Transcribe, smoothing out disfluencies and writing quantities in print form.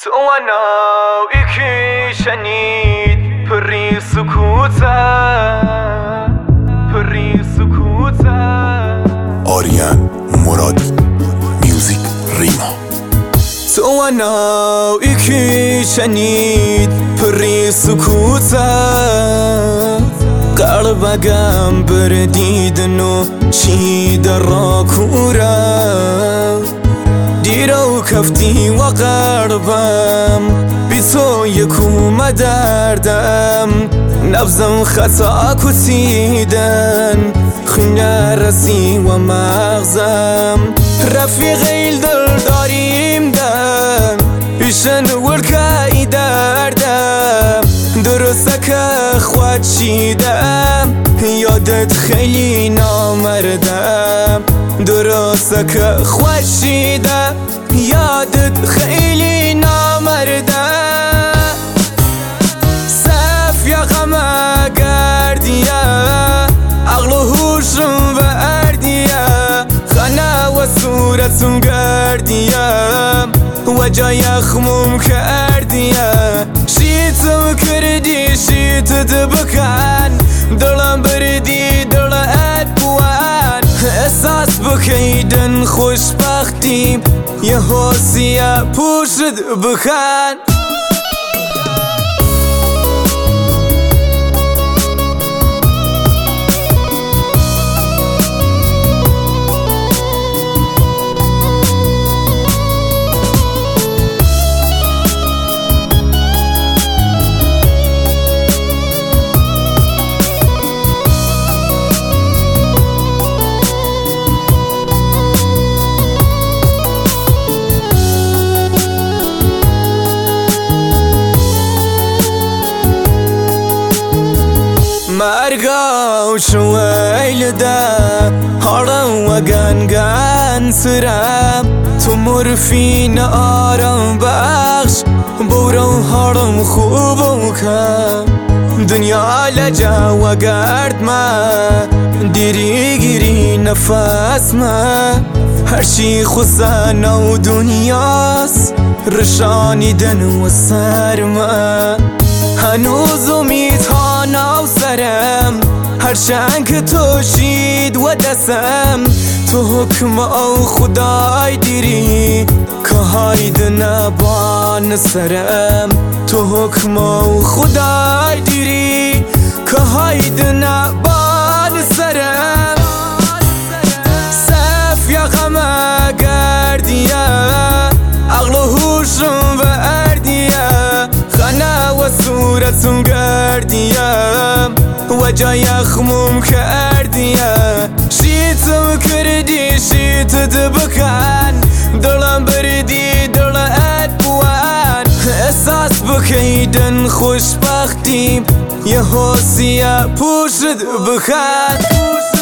تو ناوی که شنید پری سکوته آریان مرادی میوزیک ریما. تو ناوی که شنید پری سکوته قلبم بردیدن و چی در را کورم دیرو کفتی و قربم بی تو یکوم دردم نبزم خطا کتیدن خونه رسی و مغزم رفیقیل دل داریم دن ایشن ورکای دردم درسته که خود چیدم یادت خیلی نامردم درسته که خود چیدم یادت خیلی نامردم صف یا غمه گردیه عقل و هوشم بردیه خانه و صورتم گردیه و جای خموم کردیه شیتم کردی شیتت بکن دلم بردی دلت بوان احساس بکیدن خوشبختیم یه حسیه پوشت بکن مرگاو شویل ده هارم و گنگن سرم تو مرفین آرام بخش برو هارم خوبم کن دنیا لجا و گرد ما دیری گیری نفس ما هرچی خسن و دنیاست رشانیدن و سرما هنوز امید ها ناو سرم هرچند که تو شید و دستم تو حکم او خدای دیری که هاید نبان سرم تو حکم او خدای دیری که هاید نبان سرم صف یا غمه گردیه عقل و هوشم بردیه خانه و صورتم گردیم و جای خموم کردیم شیتم کردی شیتت بکن دلم بردی دلت بوان احساس بکیدن خوشبختیم یه حسیه پوشت بکن